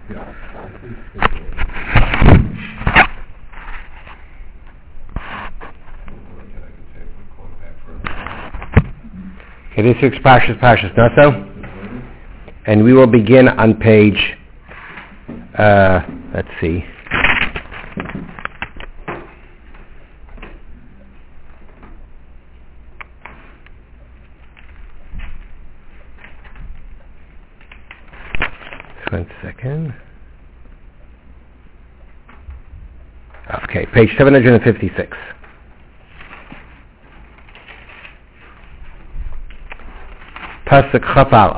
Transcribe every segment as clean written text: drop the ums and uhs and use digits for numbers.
Okay, this is Parshas Naso, and we will begin on page, let's see, just 1 second. Okay, page 756. Pasuk Chaf Aleph.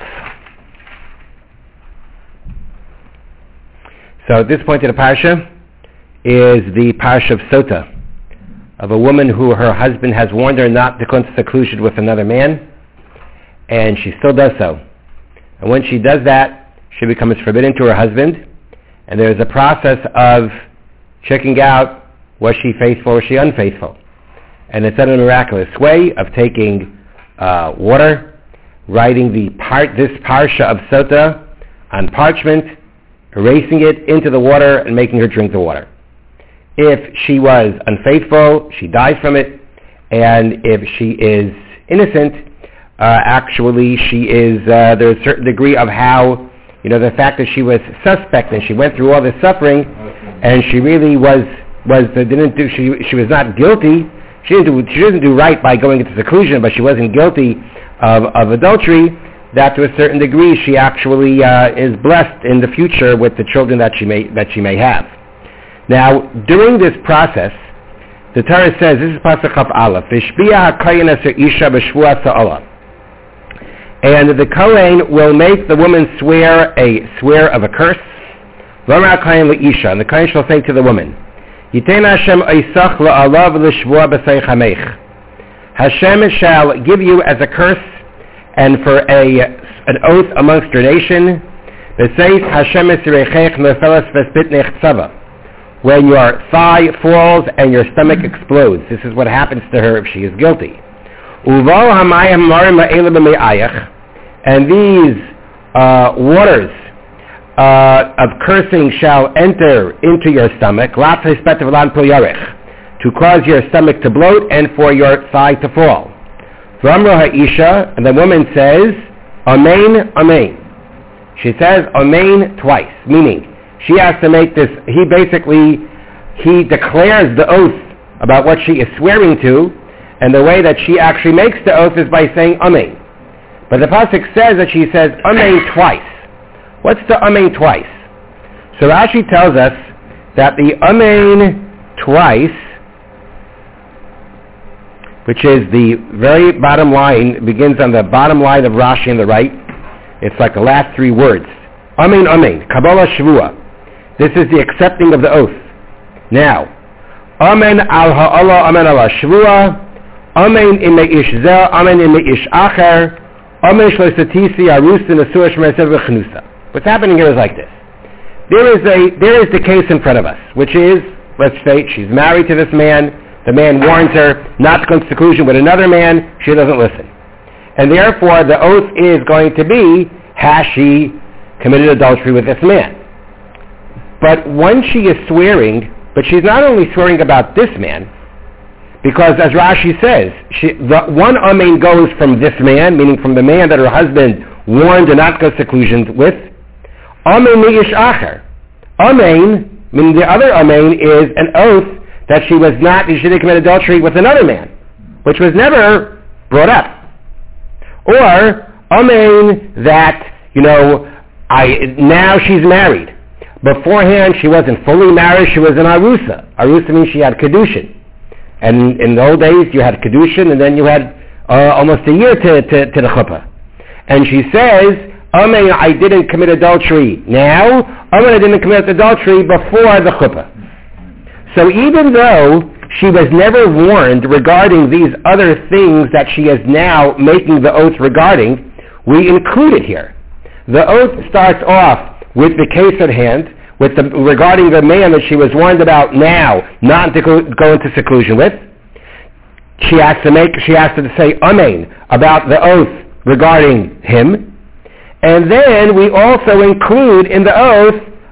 So at this point in the parsha is the parsha of Sota, of a woman who her husband has warned her not to go into seclusion with another man, and she still does so. And when she does that, she becomes forbidden to her husband, and there is a process of checking out, was she faithful or was she unfaithful? And it's done in a miraculous way of taking water, writing this parsha of Sota on parchment, erasing it into the water, and making her drink the water. If she was unfaithful, she dies from it, and if she is innocent, actually she is, there's a certain degree of how, the fact that she was suspect and she went through all this suffering, and she really she was not guilty. She doesn't do right by going into seclusion, but she wasn't guilty of adultery, that to a certain degree she actually is blessed in the future with the children that she may have. Now, during this process, the Torah says, this is Pasuk Chaf Aleph, V'shbiya ha'kohen aser isha b'shvuas ha'olah. And the Kohen will make the woman swear of a curse. V'amar ha'kohen le'isha, and the Kohen shall say to the woman, Yitein Hashem oisach la'alav l'shvua b'sei chamech. Hashem shall give you as a curse and for an oath amongst your nation. B'seis Hashem esirechech nefeles v'spitnech tzava. When your thigh falls and your stomach explodes. This is what happens to her if she is guilty. Uval hamayim marim ha'ela b'me'ayach. And these waters of cursing shall enter into your stomach, to cause your stomach to bloat and for your thigh to fall. V'amra ha'isha, and the woman says, Amen, Amen. She says Amen twice, meaning she has to make this, he declares the oath about what she is swearing to, and the way that she actually makes the oath is by saying Amen. But the pasuk says that she says Amen twice. What's the Amen twice? So Rashi tells us that the Amen twice, which is the very bottom line, begins on the bottom line of Rashi on the right. It's like the last three words. Amen, Amen. Kabbalah Shavua. This is the accepting of the oath. Now, Amen al ha'ala, Amen al Shavua, Amen in me'ish zeh, Amen in me'ish acher, Amen shloisatisi arusin asur shmersev v'chnusa. What's happening here is like this. There is the case in front of us, which is, let's say, she's married to this man, the man warns her not to go into seclusion with another man, she doesn't listen. And therefore, the oath is going to be, has she committed adultery with this man? But when she is swearing, but she's not only swearing about this man, because as Rashi says, the one Amen goes from this man, meaning from the man that her husband warned her not to go to seclusion with. Amen mi'ish acher. Amen, meaning the other Amen, is an oath that she didn't commit adultery with another man, which was never brought up. Or Amen that, now she's married. Beforehand, she wasn't fully married, she was an arusa. Arusa means she had kedushin. And in the old days, you had kedushin, and then you had almost a year to the chuppah. And she says, Amen, I didn't commit adultery now. Amen, I didn't commit adultery before the chuppah. So even though she was never warned regarding these other things that she is now making the oath regarding, we include it here. The oath starts off with the case at hand, regarding the man that she was warned about now, not to go into seclusion with. She has to say Amen about the oath regarding him. And then we also include in the oath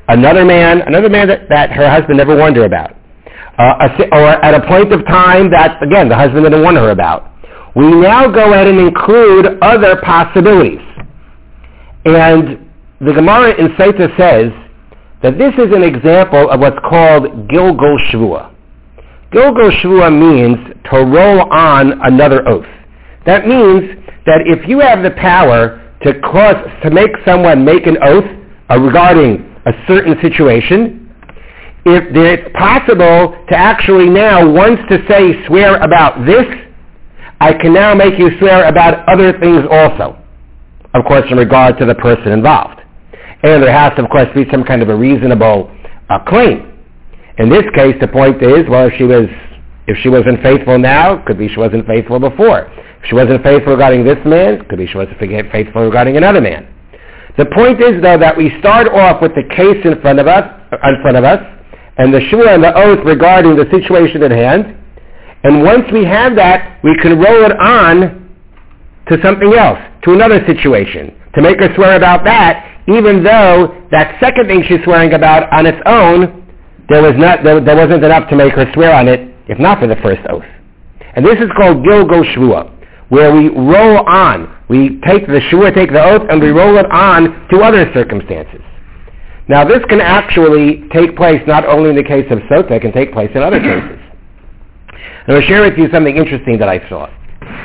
another man that her husband never warned her about, or at a point of time that, again, the husband didn't warn her about. We now go ahead and include other possibilities. And the Gemara in Sotah says that this is an example of what's called Gilgul Shvuah. Gilgul Shvuah means to roll on another oath. That means that if you have the power to make someone make an oath regarding a certain situation, if it's possible to actually now, once to say swear about this, I can now make you swear about other things also, of course in regard to the person involved. And there has to, of course, be some kind of a reasonable claim. In this case, the point is, well, if she wasn't faithful now, could be she wasn't faithful before. If she wasn't faithful regarding this man, could be she wasn't faithful regarding another man. The point is, though, that we start off with the case in front of us, and the shvuah and the oath regarding the situation at hand, and once we have that, we can roll it on to something else, to another situation, to make her swear about that, even though that second thing she's swearing about on its own, there wasn't enough to make her swear on it, if not for the first oath. And this is called Gilgul Shvuah, where we roll on. We take the shvuah, take the oath, and we roll it on to other circumstances. Now this can actually take place not only in the case of Sotah, it can take place in other cases. And I'll share with you something interesting that I saw.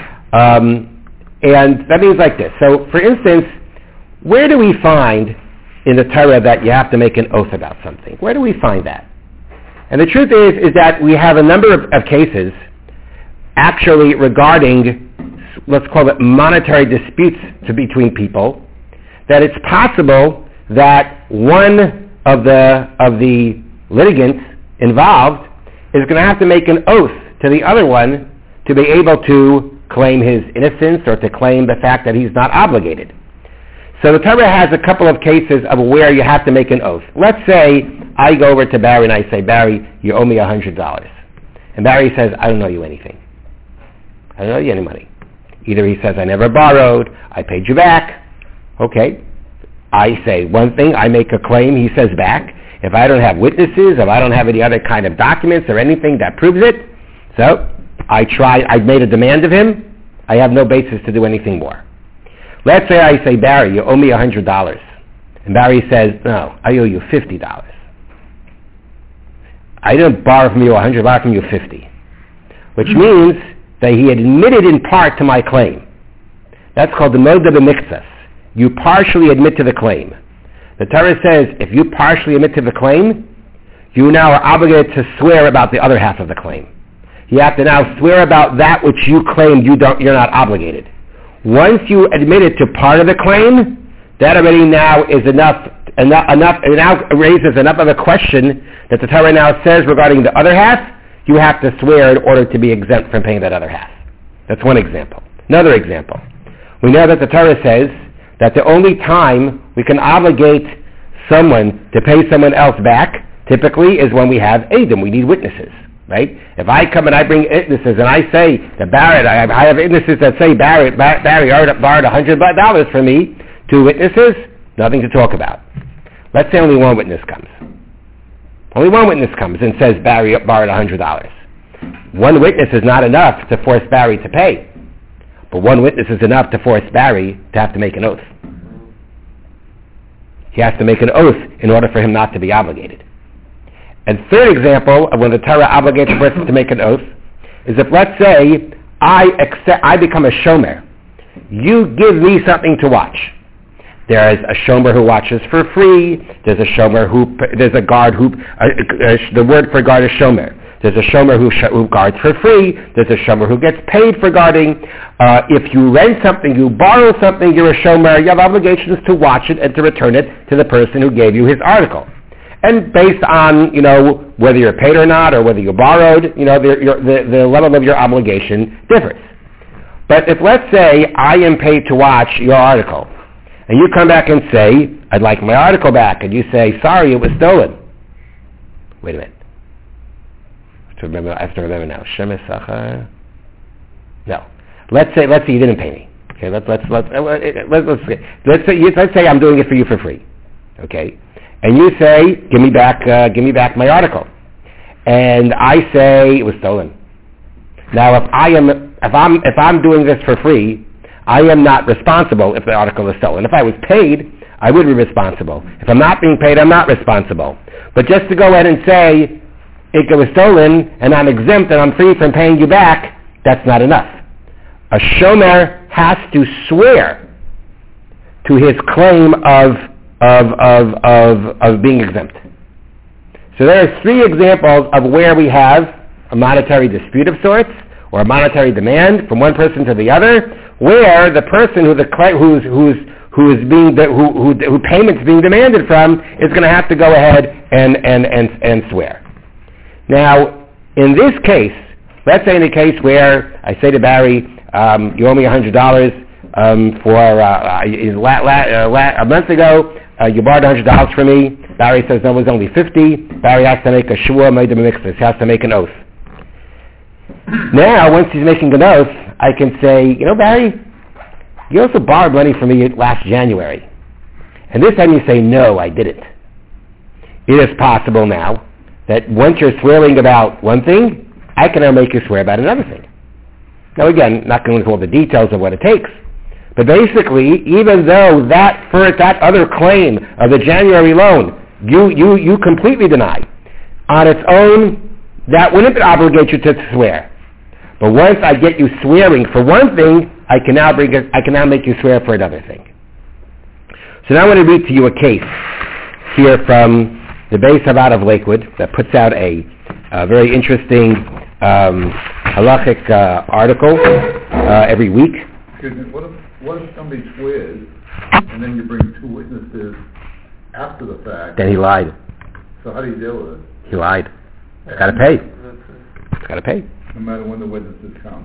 And that means like this. So, for instance, where do we find in the Torah that you have to make an oath about something? Where do we find that? And the truth is that we have a number of cases actually regarding, let's call it monetary disputes between people, that it's possible that one of the litigants involved is going to have to make an oath to the other one to be able to claim his innocence or to claim the fact that he's not obligated. So the Torah has a couple of cases of where you have to make an oath. Let's say I go over to Barry and I say, Barry, you owe me $100. And Barry says, I don't owe you anything. I don't owe you any money. Either he says, I never borrowed, I paid you back. Okay. I say one thing, I make a claim, he says back. If I don't have witnesses, if I don't have any other kind of documents or anything that proves it, so I made a demand of him, I have no basis to do anything more. Let's say I say, Barry, you owe me $100. And Barry says, no, I owe you $50. I didn't borrow from you $100, I borrowed from you $50. Which means that he admitted in part to my claim. That's called the moda b'miktsas. You partially admit to the claim. The Torah says, if you partially admit to the claim, you now are obligated to swear about the other half of the claim. You have to now swear about that which you claimed you're not obligated. Once you admitted to part of the claim, that already now is enough, it now raises enough of a question that the Torah now says regarding the other half, you have to swear in order to be exempt from paying that other half. That's one example. Another example. We know that the Torah says that the only time we can obligate someone to pay someone else back, typically, is when we have Eidim. We need witnesses, right? If I come and I bring witnesses and I say to Barrett, I have witnesses that say Barry borrowed $100 from me, 2 witnesses, nothing to talk about. Let's say only one witness comes. Only one witness comes and says Barry borrowed $100. One witness is not enough to force Barry to pay. But one witness is enough to force Barry to have to make an oath. He has to make an oath in order for him not to be obligated. And third example of when the Torah obligates a person to make an oath is if, let's say, I become a shomer. You give me something to watch. There is a shomer who watches for free. There's a guard who, the word for guard is shomer. There's a shomer who guards for free. There's a shomer who gets paid for guarding. If you rent something, you borrow something, you're a shomer. You have obligations to watch it and to return it to the person who gave you his article. And based on, whether you're paid or not, or whether you borrowed, the level of your obligation differs. But if, let's say, I am paid to watch your article, and you come back and say, I'd like my article back, and you say, sorry, it was stolen. Wait a minute. I have to remember now. Shemesh Sachar. No. Let's say you didn't pay me. Okay. Let's say I'm doing it for you for free. Okay. and you say, give me back my article. And I say it was stolen. Now, if I'm doing this for free, I am not responsible if the article is stolen. If I was paid, I would be responsible. If I'm not being paid, I'm not responsible. But just to go ahead and say it was stolen and I'm exempt and I'm free from paying you back, that's not enough. A shomer has to swear to his claim of being exempt. So there are 3 examples of where we have a monetary dispute of sorts, or a monetary demand from one person to the other, where the person who payment's being demanded from is going to have to go ahead and swear. Now, in this case, let's say in a case where I say to Barry, you owe me $100 for a month ago. You borrowed $100 from me. Barry says no, it was only $50. Barry has to make a shua made mixtus. He has to make an oath. Now, once he's making an oath, I can say, Barry, you also borrowed money from me last January. And this time you say, no, I didn't. It is possible now that once you're swearing about one thing, I can now make you swear about another thing. Now again, not going into all the details of what it takes, but basically, even though that other claim of the January loan, you completely deny, on its own, that wouldn't obligate you to swear. But once I get you swearing for one thing, I can now make you swear for another thing. So now I want to read to you a case here from the Beis Havad of Lakewood that puts out a very interesting halachic article every week. Excuse me, what if somebody swears and then you bring 2 witnesses after the fact? Then he lied. So how do you deal with it? He lied. It's got to pay. It's got to pay. No matter when the witnesses come.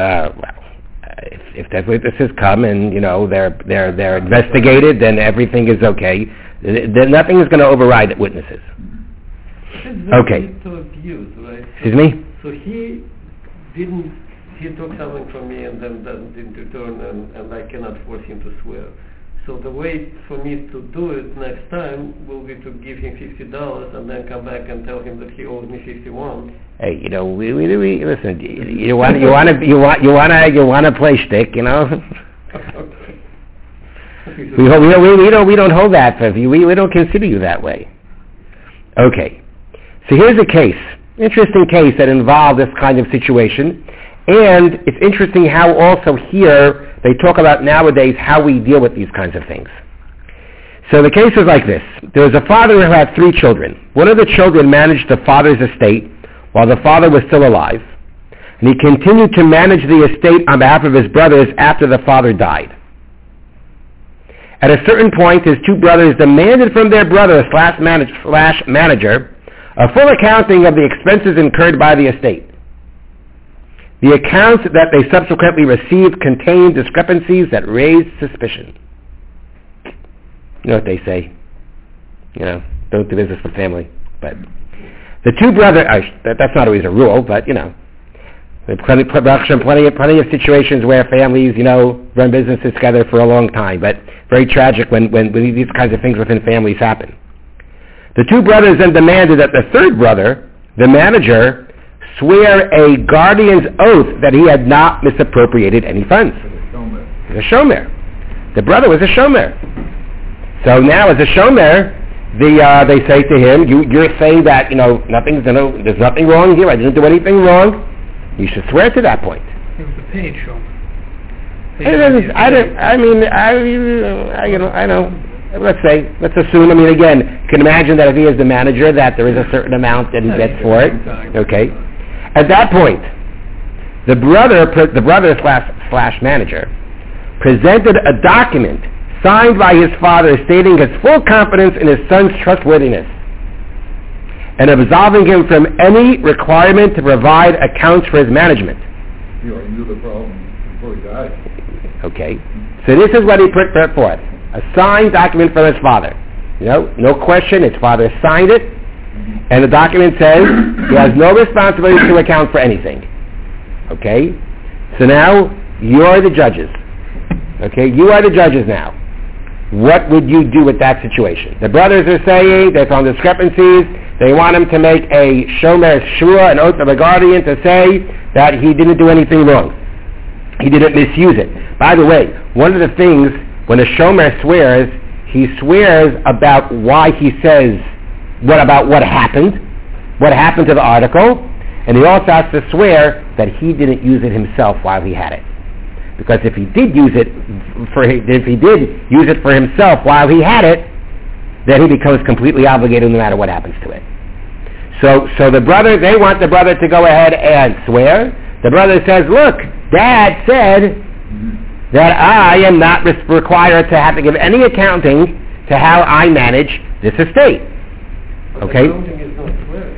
If the witnesses come and they're investigated, then everything is okay. Then nothing is going to override witnesses. Okay. Abuse, right? Excuse me? So he took something from me and then didn't return, and I cannot force him to swear. So the way for me to do it next time will be to give him $50 and then come back and tell him that he owes me $51. Hey, we listen. You want to play shtick, We don't hold that for you. We don't consider you that way. Okay. So here's a case, interesting case that involved this kind of situation, and it's interesting how also here they talk about nowadays how we deal with these kinds of things. So the case was like this. There was a father who had 3 children. One of the children managed the father's estate while the father was still alive, and he continued to manage the estate on behalf of his brothers after the father died. At a certain point, his 2 brothers demanded from their brother / manager a full accounting of the expenses incurred by the estate. The accounts that they subsequently received contained discrepancies that raised suspicion. You know what they say? Don't do business with family. But the 2 brothers, that's not always a rule, but there's plenty of situations where families, run businesses together for a long time, but very tragic when these kinds of things within families happen. The 2 brothers then demanded that the 3rd brother, the manager, swear a guardian's oath that he had not misappropriated any funds. He's a shomer. The brother was a shomer. So now as a shomer, they say to him, you're saying that, there's nothing wrong here, I didn't do anything wrong. You should swear to that point. It was a paid shomer. I know. Let's assume, again, you can imagine that if he is the manager, that there is a certain amount that he gets for it. Okay. At that point, the brother / manager presented a document signed by his father stating his full confidence in his son's trustworthiness and absolving him from any requirement to provide accounts for his management. You already knew the problem before he died. Okay. So this is what he put forth. A signed document from his father. No question, his father signed it, and the document says he has no responsibility to account for anything. Okay? So now, you're the judges. Okay? You are the judges now. what would you do with that situation? The brothers are saying there's some discrepancies. They want him to make a shomer shua, an oath of a guardian, to say that he didn't do anything wrong. He didn't misuse it. By the way, one of the things, when a shomer swears, he swears about why he says, what happened to the article, and he also has to swear that he didn't use it himself while he had it. Because if he did use it for himself while he had it, then he becomes completely obligated no matter what happens to it. So the brother, they want the brother to go ahead and swear. The brother says, look, Dad said that I am not required to have to give any accounting to how I manage this estate. But okay? Accounting is not swearing.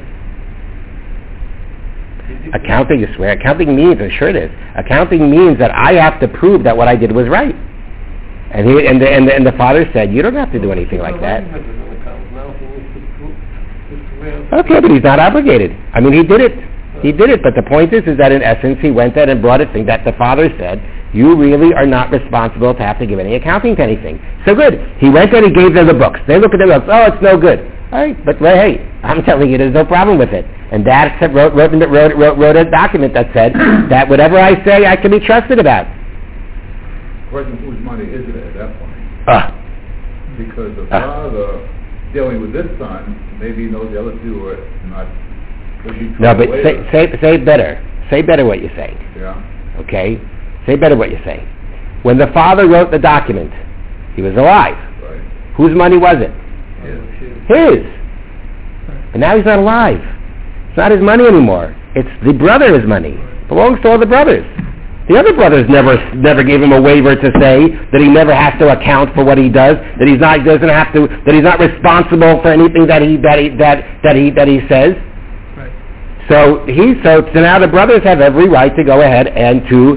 Accounting is swear. Accounting means, and sure it is, accounting means that I have to prove that what I did was right. And the father said, you don't have to do anything like that. Now he needs to swear. Okay, but he's not obligated. I mean, he did it. But the point is that in essence, he went there and brought a thing that the father said, you really are not responsible to have to give any accounting to anything. So good. He went there and he gave them the books. They look at the books. Oh, it's no good. All right, but hey, I'm telling you, there's no problem with it. And Dad wrote a document that said that whatever I say, I can be trusted about. Question, whose money is it at that point? Because the father dealing with this son, maybe he knows the other two are not. No, but say better. Say better what you're saying. Yeah. Okay? Say better what you're saying. When the father wrote the document, he was alive. Right. Whose money was it? His. And now he's not alive. It's not his money anymore. It's the brother's money. It belongs to all the brothers. The other brothers never gave him a waiver to say that he never has to account for what he does, that he's not responsible for anything that he says. Right. So now the brothers have every right to go ahead and to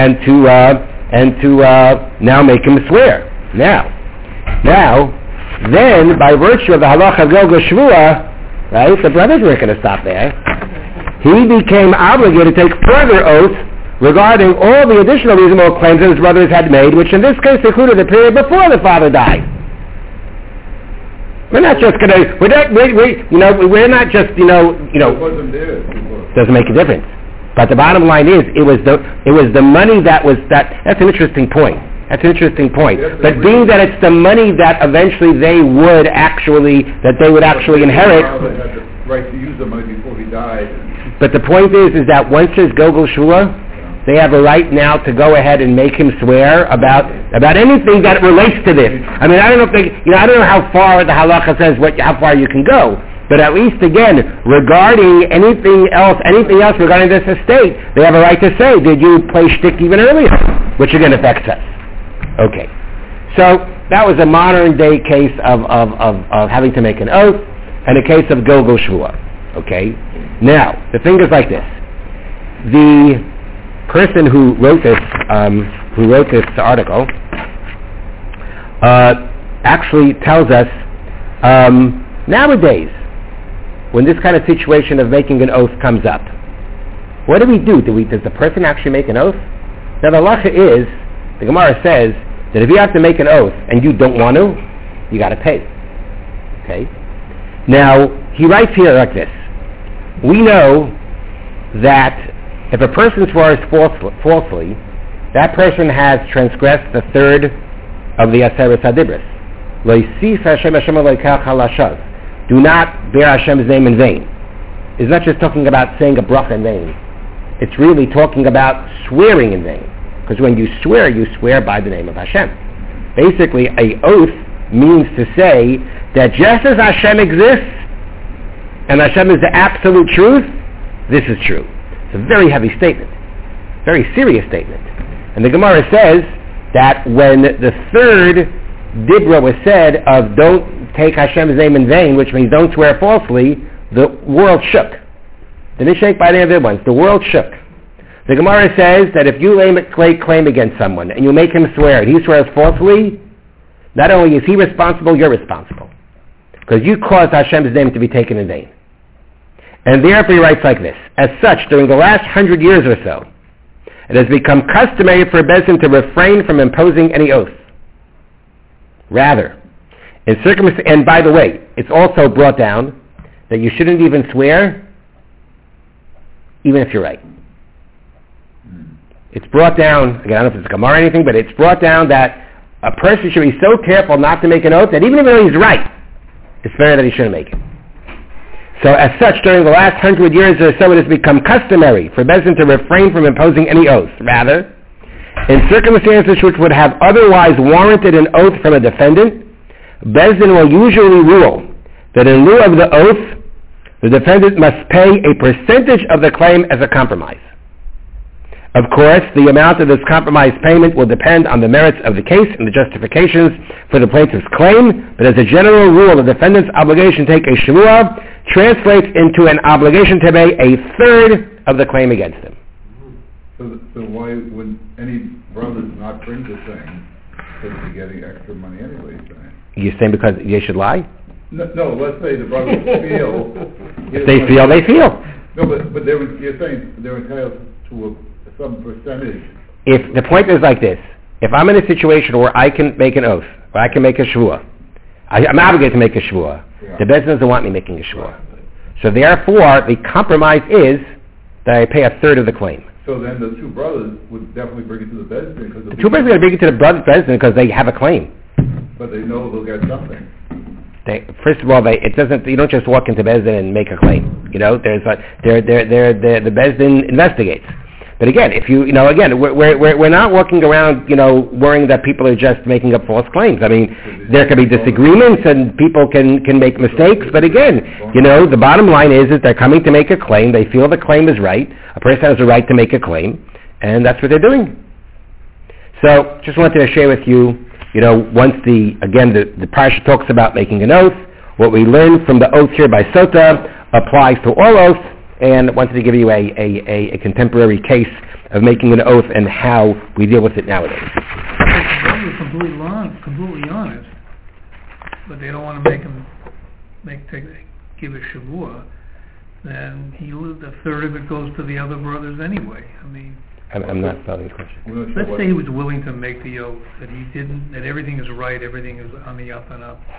now make him swear. Then, by virtue of the halacha of Gogel Shvua, right, the brothers weren't going to stop there. He became obligated to take further oaths regarding all the additional reasonable claims that his brothers had made, which in this case included the period before the father died. We're not just going to, we're not just, It wasn't there. Doesn't make a difference. But the bottom line is, it was the money that's an interesting point. That's an interesting point. But being that it's the money that eventually they would actually inherit. The father had the right to use the money before he died. But the point is that once there's Gogel Shvua, they have a right now to go ahead and make him swear about anything that relates to this. I mean, I don't know how far the halacha says how far you can go. But at least again, regarding anything else regarding this estate, they have a right to say, did you play shtick even earlier? Which again affects us. Okay. So that was a modern day case of having to make an oath and a case of Gogel Shvua. Okay. Now, the thing is like this. The person who wrote this article actually tells us nowadays, when this kind of situation of making an oath comes up, what do we do? Does the person actually make an oath? Now the halacha is, the Gemara says, that if you have to make an oath and you don't want to, you got to pay. Okay? Now, he writes here like this. We know that if a person swears falsely, that person has transgressed the third of the Aseret HaDibros. Lo yisif Hashem Elokecha lashon. Do not bear Hashem's name in vain. It's not just talking about saying a bracha in vain. It's really talking about swearing in vain. Because when you swear by the name of Hashem. Basically, an oath means to say that just as Hashem exists, and Hashem is the absolute truth, this is true. It's a very heavy statement. Very serious statement. And the Gemara says that when the third Dibra was said of don't take Hashem's name in vain, which means don't swear falsely, the world shook. Didn't shake by the other ones. The world shook. The Gemara says that if you lay a claim against someone and you make him swear and he swears falsely, not only is he responsible, you're responsible. Because you caused Hashem's name to be taken in vain. And therefore he writes like this. As such, during the last 100 years or so, it has become customary for a Beis Din to refrain from imposing any oath. Rather, and by the way, it's also brought down that you shouldn't even swear, even if you're right. It's brought down, again, I don't know if it's a Gemara or anything, but it's brought down that a person should be so careful not to make an oath that even though he's right, it's better that he shouldn't make it. So as such, during the last 100 years or so, it has become customary for Beis Din to refrain from imposing any oath. Rather, in circumstances which would have otherwise warranted an oath from a defendant, Beis Din will usually rule that in lieu of the oath, the defendant must pay a percentage of the claim as a compromise. Of course, the amount of this compromise payment will depend on the merits of the case and the justifications for the plaintiff's claim, but as a general rule, the defendant's obligation to take a shvuah translates into an obligation to pay a third of the claim against him. So why would any brothers not bring the thing because they're getting extra money anyway? You're saying because they should lie? No, let's say the brothers feel... If they feel, they feel. No, but you're saying they're entitled to some percentage. If the point is like this, if I'm in a situation where I can make an oath, or I can make a shvuah, I'm obligated to make a shvuah. Yeah. The Beis Din doesn't want me making a shvuah. Right. So therefore, the compromise is that I pay a third of the claim. So then the two brothers would definitely bring it to the Beis Din because... The two brothers are going to bring it to the Beis Din because they have a claim. But they know they'll get something. First of all, you don't just walk into Beis Din and make a claim. The Beis Din investigates. But again, we're not walking around, worrying that people are just making up false claims. I mean, there can be disagreements and people can make mistakes. But again, the bottom line is that they're coming to make a claim. They feel the claim is right. A person has a right to make a claim, and that's what they're doing. So, just wanted to share with you, once the parsha talks about making an oath, what we learn from the oath here by Sota applies to all oaths, and wanted to give you a contemporary case of making an oath and how we deal with it nowadays. They're completely honest, but they don't want to give a shavua. Then a third of it goes to the other brothers anyway. I mean, I'm not following the question. Let's say he was willing to make the oath that everything is right, everything is on the up and up.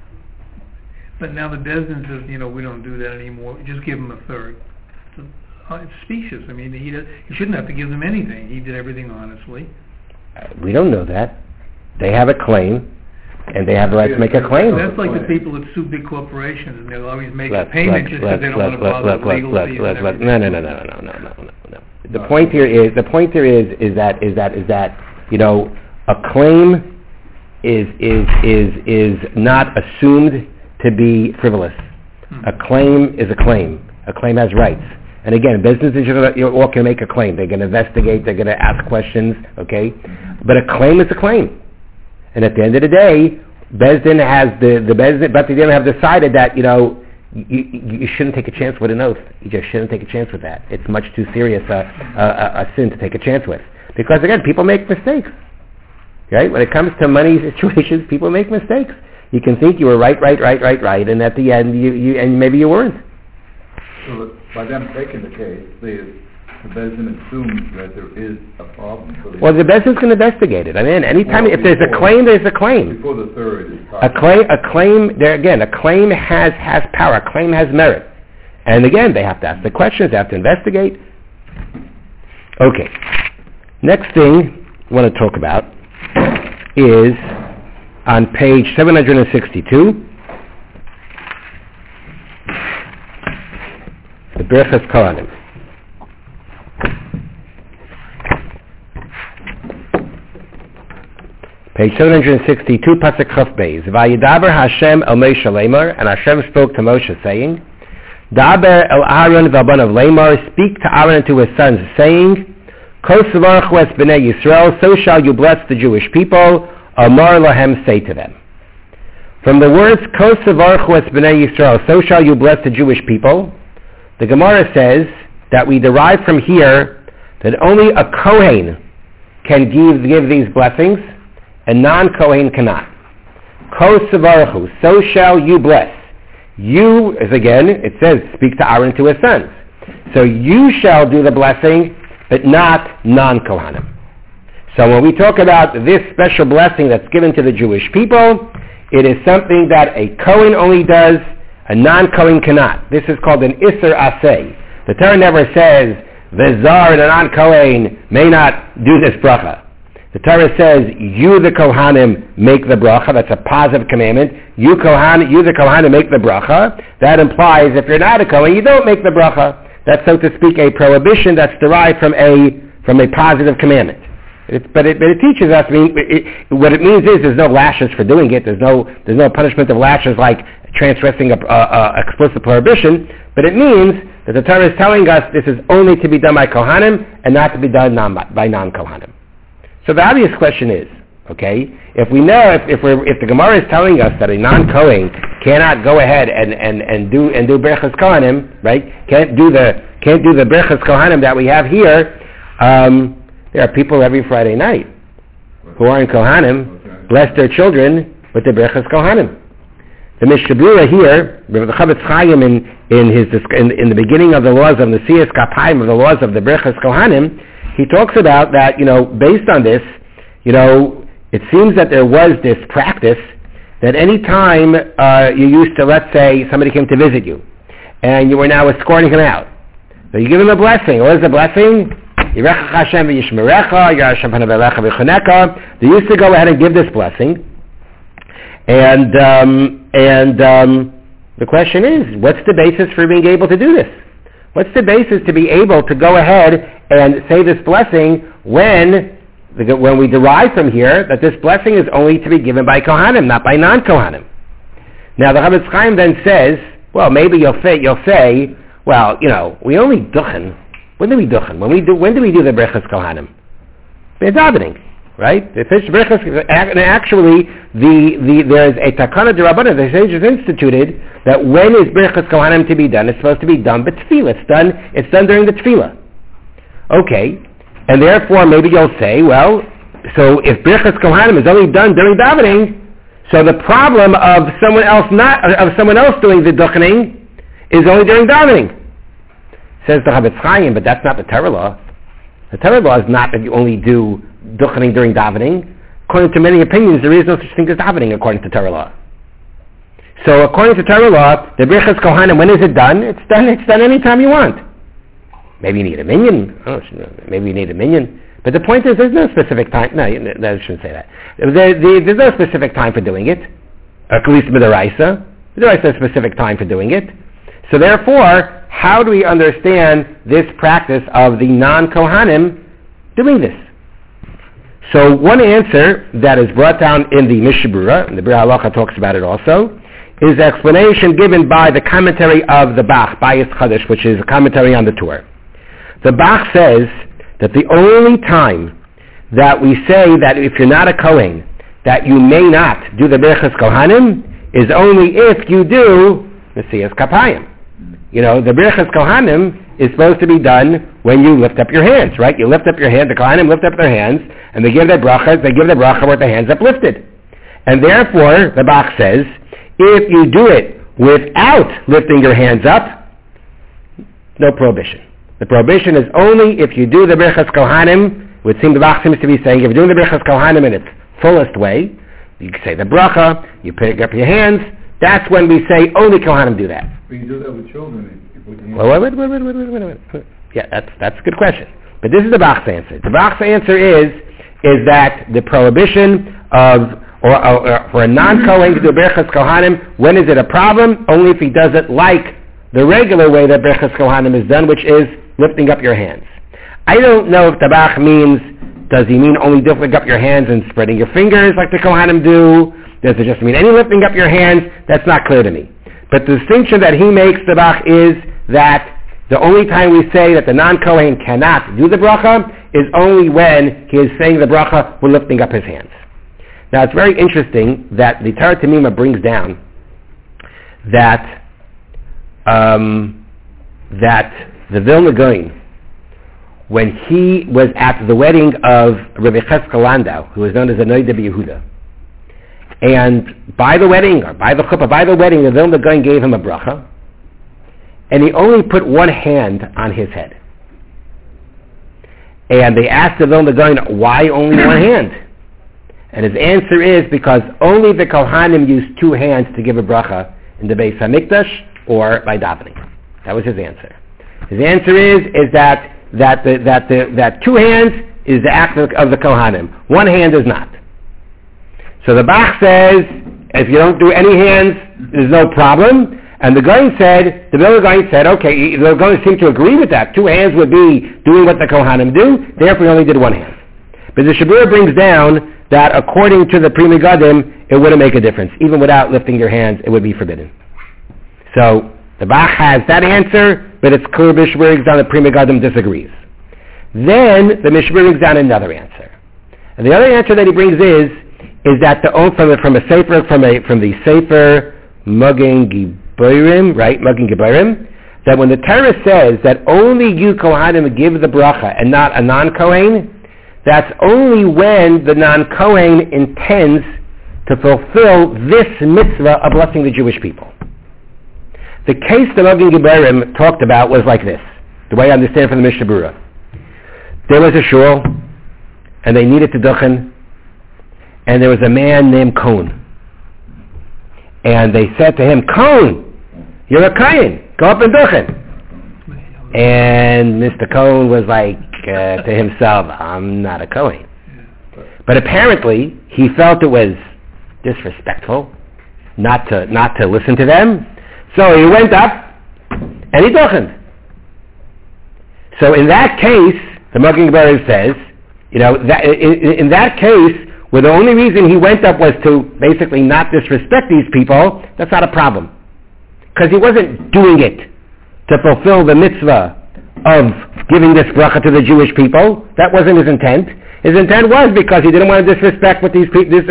But now the Beis Din says, we don't do that anymore. Just give him a third. It's specious. I mean, he shouldn't have to give them anything. He did everything honestly. We don't know that. They have a claim, and they have the right to make a claim. That's like the people that sue big corporations, and they'll always make a payment just because they don't want to bother with legal fees and everything. No. The point here is that a claim is not assumed to be frivolous. A claim is a claim. A claim has rights. And again, businesses all can make a claim. They're going to investigate. They're going to ask questions. Okay, but a claim is a claim. And at the end of the day, Beis Din have decided that you shouldn't take a chance with an oath. You just shouldn't take a chance with that. It's much too serious a sin to take a chance with. Because again, people make mistakes. Right? When it comes to money situations, people make mistakes. You can think you were right, and at the end, and maybe you weren't. So by them taking the case, the Beis Din assumes that there is a problem. So the Beis Din's going to investigate it. I mean, anytime if there's a claim, there's a claim. Before the third is a claim. There again, a claim has power. A claim has merit, and again, they have to ask the questions. They have to investigate. Okay. Next thing I want to talk about is on page 762. The Birchas Kohanim. Page 762, Pasuk Chaf Beis. Vayidaber Hashem el Moshe Lemar, and Hashem spoke to Moshe, saying, Daber el Aaron v'abanav Lemar, speak to Aaron and to his sons, saying, Kol sevarchu es b'nei Yisrael, so shall you bless the Jewish people, Amar lahem, say to them. From the words, Kol sevarchu es b'nei Yisrael, so shall you bless the Jewish people, the Gemara says that we derive from here that only a Kohen can give these blessings, and non-Kohen cannot. Kol sevarchu, so shall you bless. You, as again, it says, speak to Aaron to his sons. So you shall do the blessing, but not non-Kohanim. So when we talk about this special blessing that's given to the Jewish people, it is something that a Kohen only does, a non-Kohen cannot. This is called an Isser Aseh. The Torah never says, the Zar and a non-Kohen may not do this bracha. The Torah says, you the Kohanim make the bracha. That's a positive commandment. You the Kohanim make the bracha. That implies if you're not a Kohen, you don't make the bracha. That's, so to speak, a prohibition that's derived from a positive commandment. But it teaches us. What it means is there's no lashes for doing it. There's no punishment of lashes like transgressing a explicit prohibition. But it means that the Torah is telling us this is only to be done by Kohanim and not to be done by non-Kohanim. So the obvious question is, okay, if we know if the Gemara is telling us that a non-Kohen cannot go ahead and do Berachas Kohanim, right? Can't do the Berachas Kohanim that we have here. There are people every Friday night who aren't Kohanim, bless their children with the Berachas Kohanim. The Mishnah Berurah here, the Chavetz Chaim in the beginning of the laws of the Nesias Kapayim, of the laws of the Berachas Kohanim, he talks about that, based on this, it seems that there was this practice that any time you used to, let's say, somebody came to visit you, and you were now escorting him out, so you give him a blessing. What is the blessing? Yirechach Hashem v'yishmerecha, Yar Hashem panav elecha v'chonecha. They used to go ahead and give this blessing, and the question is, what's the basis for being able to do this? What's the basis to be able to go ahead and say this blessing when we derive from here that this blessing is only to be given by Kohanim, not by non-Kohanim? Now the Chavetz Chaim then says, well, maybe you'll say, well, we only duchen. When do we duchen? When do we do the Berachas Kohanim? They're davening, right? The fish Berachas, and actually, there is a takana d'Rabbanan, the sages instituted that when is Berachas Kohanim to be done? It's supposed to be done b'tefillah. It's done during the tefillah. Okay, and therefore maybe you'll say, well, so if Berachas Kohanim is only done during davening, so the problem of someone else doing the duchening is only during davening. Says the Chavetz Chaim, but that's not the Torah law. The Torah law is not that you only do duchening during davening. According to many opinions, there is no such thing as davening according to Torah law. So according to Torah law, the Berachas Kohanim, when is it done? It's done anytime you want. Maybe you need a minyan. Maybe you need a minyan. But the point is, there's no specific time. No, I shouldn't say that. There's no specific time for doing it. At least Midaraisa. Midaraisa has a specific time for doing it. So therefore, how do we understand this practice of the non-Kohanim doing this? So one answer that is brought down in the Mishnah Berurah, and the Biur Halacha talks about it also, is the explanation given by the commentary of the Bach, Bayis Chadash, which is a commentary on the Torah. The Bach says that the only time that we say that if you're not a Kohen, that you may not do the Berachas Kohanim, is only if you do Nesias Kapayim. The Berachas Kohanim is supposed to be done when you lift up your hands, right? You lift up your hands, the Kohanim lift up their hands, and they give the bracha with the hands uplifted. And therefore, the Bach says, if you do it without lifting your hands up, no prohibition. The prohibition is only if you do the Berachas Kohanim, which the Bach seems to be saying, if you're doing the Berachas Kohanim in its fullest way, you can say the bracha, you pick up your hands, that's when we say only Kohanim do that. But you do that with children. Wait. Yeah, that's a good question. But this is the Bach's answer. The Bach's answer is that the prohibition of or for a non-Kohen to do Berachas Kohanim, when is it a problem? Only if he does it like the regular way that Berachas Kohanim is done, which is lifting up your hands. I don't know if the Bach means, does he mean only lifting up your hands and spreading your fingers like the Kohanim do? Does it just mean any lifting up your hands? That's not clear to me. But the distinction that he makes, the Bach, is that the only time we say that the non-Kohen cannot do the bracha is only when he is saying the bracha with lifting up his hands. Now it's very interesting that the Torah Temimah brings down that the Vilna Gaon, when he was at the wedding of Rabbi Cheskel Landau, who was known as the Noida B'Yehuda, and by the wedding, the Vilna Gaon gave him a bracha, and he only put one hand on his head. And they asked the Vilna Gaon, why only one hand? And his answer is because only the Kohanim use two hands to give a bracha in the Beis HaMikdash or by davening. That was his answer. His answer is that two hands is the act of the Kohanim. One hand is not. So the Bach says, if you don't do any hands, there's no problem. And the Vilna Gaon said, okay, the Gaon seem to agree with that. Two hands would be doing what the Kohanim do, therefore he only did one hand. But the Shabura brings down that according to the Pri Megadim, it wouldn't make a difference. Even without lifting your hands, it would be forbidden. So the Bach has that answer, but it's clear Mishnah brings down the Pri Megadim disagrees. Then the Mishnah brings down another answer. And the other answer that he brings is that from the Sefer Magen Giborim, right? Magen Giborim, that when the Torah says that only you Kohanim give the bracha and not a non-Kohen, that's only when the non-Kohen intends to fulfill this mitzvah of blessing the Jewish people. The case the Magen Giborim talked about was like this, the way I understand from the Mishnah Berurah. There was a shul, and they needed to duchen, and there was a man named Cohen. And they said to him, Cohen, you're a Kohen, go up and duchen. And Mr. Cohen was like to himself, I'm not a Kohen. But apparently, he felt it was disrespectful not to listen to them. So he went up and he duchened. So in that case, the Magen Giborim says, in that case, where the only reason he went up was to basically not disrespect these people, that's not a problem. Because he wasn't doing it to fulfill the mitzvah of giving this bracha to the Jewish people. That wasn't his intent. His intent was because he didn't want to disrespect these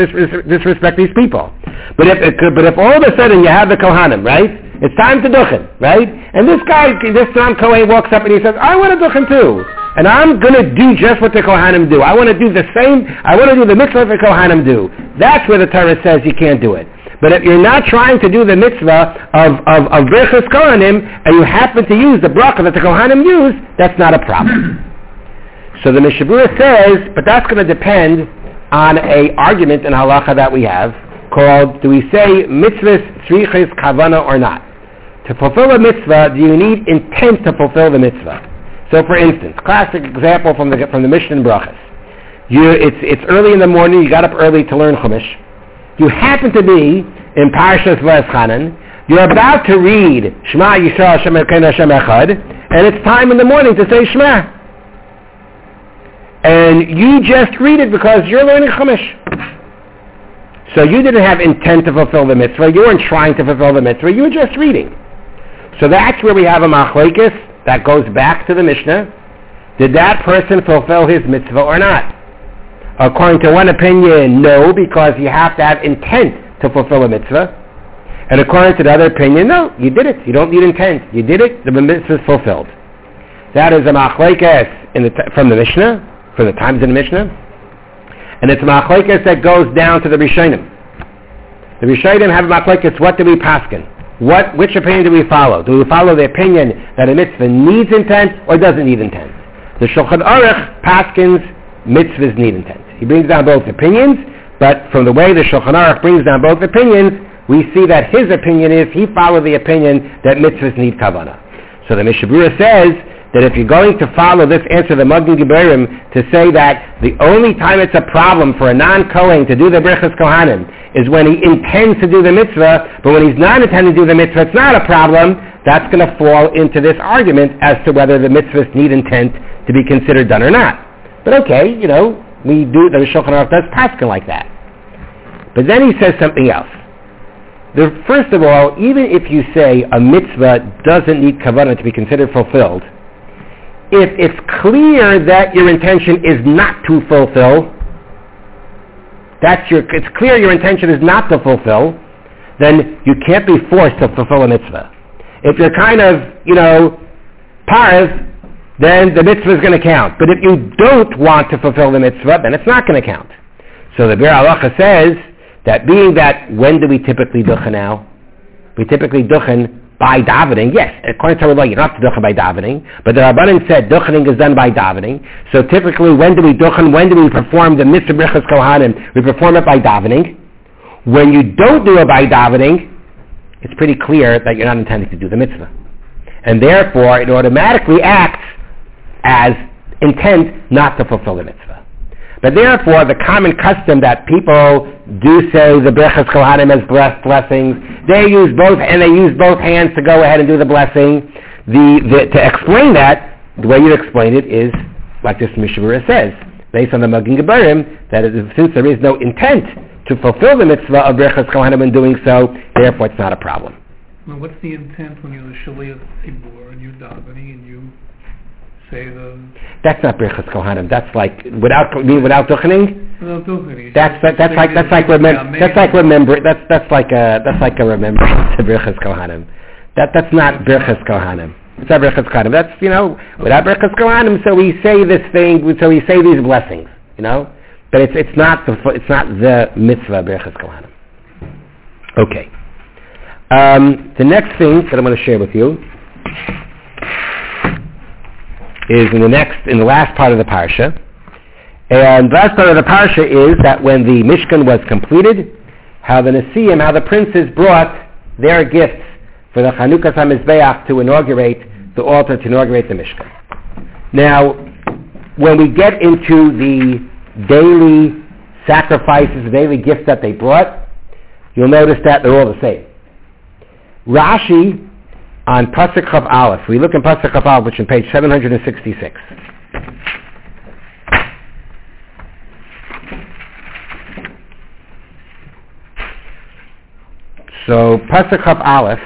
people. But if all of a sudden you have the Kohanim, right? It's time to duchen, right? And this non-Kohen walks up and he says, I want to duchen too. And I'm going to do just what the Kohanim do. I want to do the mitzvah the Kohanim do. That's where the Torah says you can't do it. But if you're not trying to do the mitzvah of Birchas Kohanim, and you happen to use the bracha that the Kohanim use, that's not a problem. So the Mishnah Berurah says, but that's going to depend on an argument in halacha that we have called, do we say mitzvahs tzrichas kavana or not? To fulfill a mitzvah, do you need intent to fulfill the mitzvah? So for instance, classic example from the Mishnah and Brachas. It's early in the morning, you got up early to learn Chumash. You happen to be in Parshas Va'eschanan. You're about to read Shema Yisrael Hashem Elokeinu Hashem Echad, and it's time in the morning to say Shema. And you just read it because you're learning Chumash. So you didn't have intent to fulfill the mitzvah. You weren't trying to fulfill the mitzvah. You were just reading. So that's where we have a machlokes that goes back to the Mishnah. Did that person fulfill his mitzvah or not? According to one opinion, no, because you have to have intent to fulfill a mitzvah. And according to the other opinion, no, you did it. You don't need intent. You did it, the mitzvah is fulfilled. That is a machlokes from the Mishnah, from the times in the Mishnah. And it's a machlokes that goes down to the Rishonim. The Rishonim have a machlokes, what do we paskin? Which opinion do we follow? Do we follow the opinion that a mitzvah needs intent or doesn't need intent? The Shulchan Aruch paskins mitzvahs need intent. He brings down both opinions, but from the way the Shulchan Aruch brings down both opinions, we see that his opinion is he followed the opinion that mitzvahs need kavanah. So the Mishnah Berurah says that if you're going to follow this answer, the Magen Giborim, to say that the only time it's a problem for a non-Kohen to do the Birchas Kohanim is when he intends to do the mitzvah, but when he's not intending to do the mitzvah, it's not a problem, that's going to fall into this argument as to whether the mitzvahs need intent to be considered done or not. But okay, we do, the Shulchan Aruch does paskin like that. But then he says something else. First of all, even if you say a mitzvah doesn't need kavanah to be considered fulfilled, if it's clear that your intention is not to fulfill, it's clear your intention is not to fulfill, then you can't be forced to fulfill a mitzvah. If you're kind of, parv, then the mitzvah is going to count. But if you don't want to fulfill the mitzvah, then it's not going to count. So the Bir Halacha says that being that, when do we typically duchen now? We typically duchen by davening. Yes, according to our law, you don't have to duchen by davening, but the Rabbanan said duchening is done by davening. So typically, when do we duchen? When do we perform the mitzvah Birchas Kohanim? We perform it by davening. When you don't do it by davening, it's pretty clear that you're not intending to do the mitzvah. And therefore, it automatically acts as intent not to fulfill the mitzvah. But therefore, the common custom that people do say the Birchas Kohanim as blessings, they use both hands to go ahead and do the blessing. To explain that, the way you explain it is, like this Mishnah Berurah says, based on the Magen Geburim, that since there is no intent to fulfill the mitzvah of Birchas Kohanim in doing so, therefore it's not a problem. Well, what's the intent when you're the Shaliach Tzibur and you're davening and you say the... That's not Birchas Kohanim. That's like without duchening. Without duchening. That's like a remembrance to Birchas Kohanim. That's not Birchas Kohanim. It's not Birchas Kohanim. That's without Birchas Kohanim. So we say this thing. So we say these blessings. But it's not the mitzvah Birchas Kohanim. Okay. The next thing that I'm going to share with you is in the last part of the parsha. And the last part of the parsha is that when the Mishkan was completed, how the princes brought their gifts for the Chanukas HaMizbeach to inaugurate the altar, to inaugurate the Mishkan. Now, when we get into the daily sacrifices, the daily gifts that they brought, you'll notice that they're all the same. Rashi, on Pasuk Chav Aleph, we look in Pasuk Chav Aleph, which is on page 766. So Pasuk Chav Aleph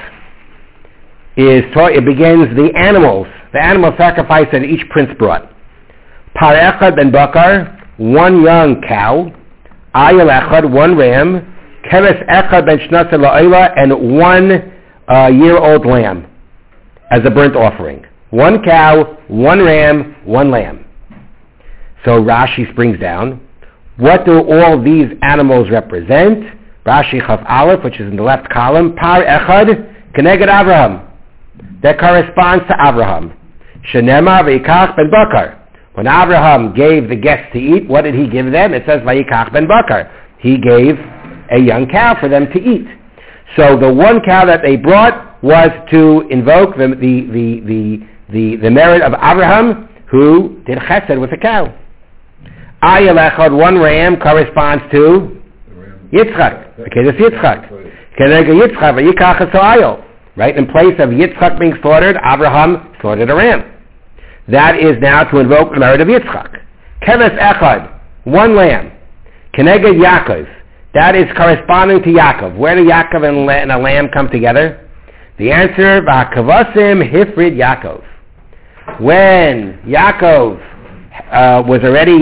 it begins the animal sacrifice that each prince brought. Par Echad ben Bakar, one young cow, Ayil Echad, one ram, Keres Echad ben Shnasa La'ila, and 1 year-old lamb as a burnt offering. 1 cow, 1 ram, 1 lamb. So Rashi brings down, what do all these animals represent? Rashi Chav Aleph, which is in the left column, Par Echad, Keneged Avraham. That corresponds to Avraham. Shenema v'yikach ben Bakar. When Avraham gave the guests to eat, what did he give them? It says v'yikach ben Bakar. He gave a young cow for them to eat. So the 1 cow that they brought was to invoke the merit of Avraham, who did chesed with the cow. Ayil Echad, 1 ram, corresponds to Yitzchak. Okay, that's Yitzchak. Keneged Yitzchak v'yikach es ha'ayil. Right? In place of Yitzchak being slaughtered, Avraham slaughtered a ram. That is now to invoke the merit of Yitzchak. Keves Echad, 1 lamb. Keneged Yaakov. That is corresponding to Yaakov. Where do Yaakov and a lamb come together? The answer, V'hakavasim hifrid Yaakov. When Yaakov when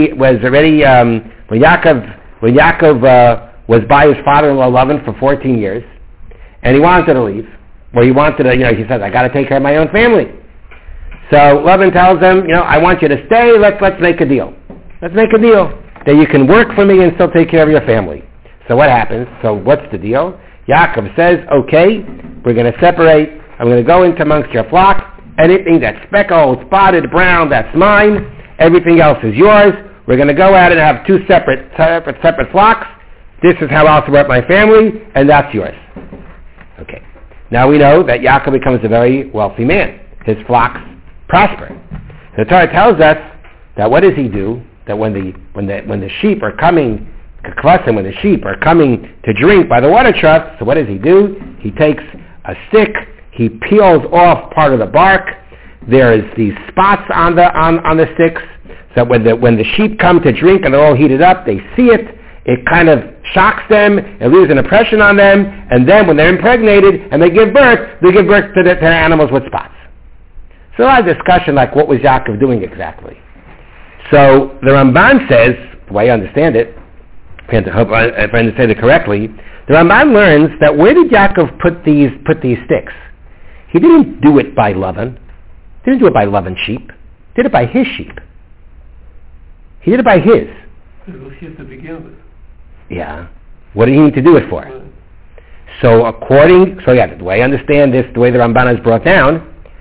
Yaakov was by his father-in-law Lavan for 14 years, and he wanted to leave. Well, he wanted to, he says, I got to take care of my own family. So Lavan tells him, I want you to stay. Let's make a deal. Let's make a deal that you can work for me and still take care of your family. So what happens? So what's the deal? Yaakov says, okay, we're going to separate. I'm going to go into amongst your flock. Anything that's speckled, spotted, brown, that's mine. Everything else is yours. We're going to go out and have 2 separate flocks. This is how I'll support my family, and that's yours. Okay. Now we know that Yaakov becomes a very wealthy man. His flocks prosper. The Torah tells us that what does he do? That when the sheep are coming, when the sheep are coming to drink by the water trough, so what does he do? He takes a stick, he peels off part of the bark. There is these spots on the sticks, so when the sheep come to drink and they're all heated up, they see it. It kind of shocks them, it leaves an impression on them, and then when they're impregnated and they give birth to the animals with spots. So a lot of discussion like what was Yaakov doing exactly. So the Ramban says, the way I understand it, if I understand it correctly, the Ramban learns that where did Yaakov put these sticks? He didn't do it by Lavan. He didn't do it by Lavan's sheep. He did it by his sheep. He did it by his. It was his to begin with. Yeah. What did he need to do it for? So the way I understand this, the way the Ramban is brought down,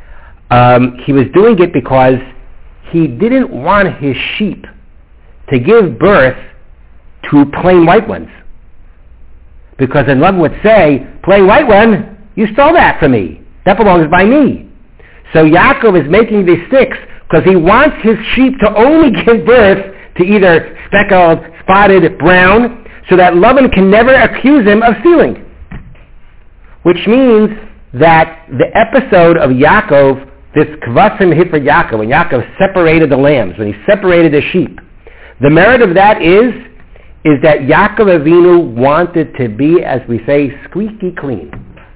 he was doing it because he didn't want his sheep to give birth to plain white ones. Because then Lavan would say, plain white one, you stole that from me. That belongs by me. So Yaakov is making these sticks because he wants his sheep to only give birth to either speckled, spotted, brown, so that Lavan can never accuse him of stealing. Which means that the episode of Yaakov, this Kvasim Hifra Yaakov, when Yaakov separated the lambs, when he separated the sheep, the merit of that is that Yaakov Avinu wanted to be, as we say, squeaky clean.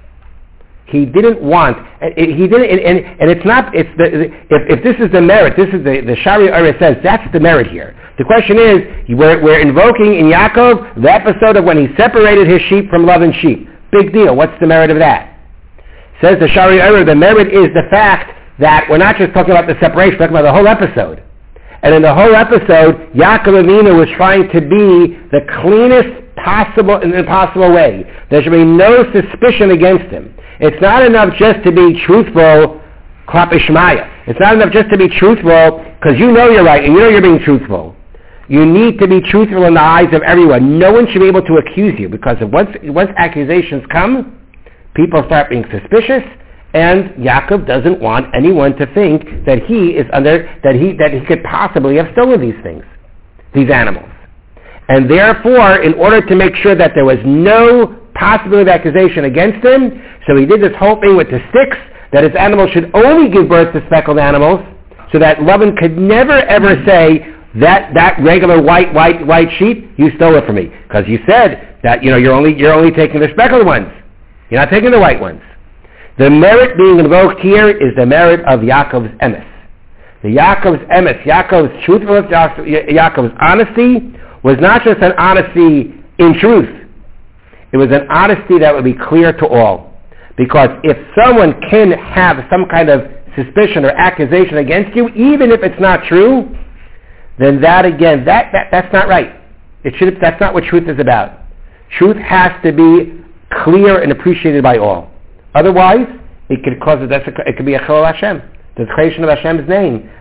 He didn't want, and it's not, if this is the merit, this is the Shari Ora says, that's the merit here. The question is, we're invoking in Yaakov the episode of when he separated his sheep from Lavan's sheep. Big deal. What's the merit of that? Says the Shari Ora, the merit is the fact that we're not just talking about the separation, we're talking about the whole episode. And in the whole episode, Yaakov Avinu was trying to be the cleanest possible in an impossible way. There should be no suspicion against him. It's not enough just to be truthful, klapi shmaya. It's not enough just to be truthful because you know you're right and you know you're being truthful. You need to be truthful in the eyes of everyone. No one should be able to accuse you because once accusations come, people start being suspicious, and Yaakov doesn't want anyone to think that he could possibly have stolen these things, these animals. And therefore, in order to make sure that there was no possibility of accusation against him, so he did this whole thing with the sticks, that his animals should only give birth to speckled animals, so that Lavan could never ever say, that regular white sheep, you stole it from me. Because you said that, you're only taking the speckled ones. You're not taking the white ones. The merit being invoked here is the merit of Yaakov's emes. The Yaakov's emes, Yaakov's truthfulness, Yaakov's honesty, was not just an honesty in truth. It was an honesty that would be clear to all. Because if someone can have some kind of suspicion or accusation against you, even if it's not true, then that again, that's not right. That's not what truth is about. Truth has to be clear and appreciated by all. Otherwise, it could be a Chilul Hashem, the creation of Hashem's name,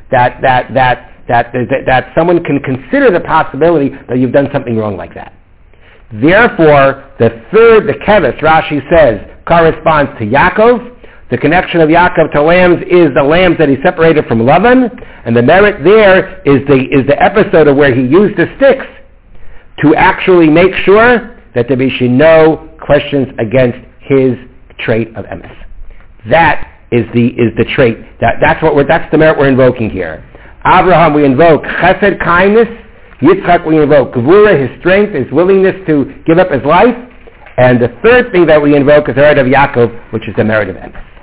that someone can consider the possibility that you've done something wrong like that. Therefore, the keves, Rashi says, corresponds to Yaakov. The connection of Yaakov to lambs is the lambs that he separated from Lavan, and the merit there is the episode of where he used the sticks to actually make sure that there be no questions against his trait of emes. That is the trait. That's the merit we're invoking here. Abraham, we invoke chesed, kindness. Yitzchak, we invoke gevura, his strength, his willingness to give up his life. And the third thing that we invoke is the merit of Yaakov, which is the merit of emes.